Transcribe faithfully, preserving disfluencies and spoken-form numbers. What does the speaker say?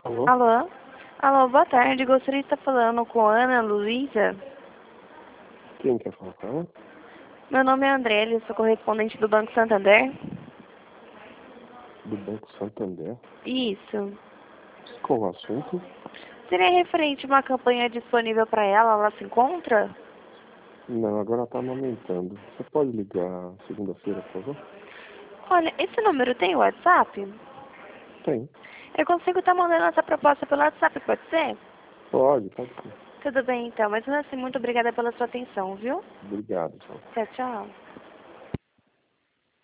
Alô? Alô? Alô, boa tarde. Gostaria de estar falando com a Ana Luísa. Quem quer falar com ela? Meu nome é Andrélia, sou correspondente do Banco Santander. Do Banco Santander. Isso. Qual o assunto? Seria referente a uma campanha disponível para ela, ela se encontra? Não, agora ela tá amamentando. Você pode ligar segunda-feira, por favor? Olha, esse número tem WhatsApp? Tem. Eu consigo estar mandando essa proposta pelo WhatsApp, pode ser? Pode, pode sim. Tudo bem então, mas assim, muito obrigada pela sua atenção, viu? Obrigado, tchau. Tchau, tchau.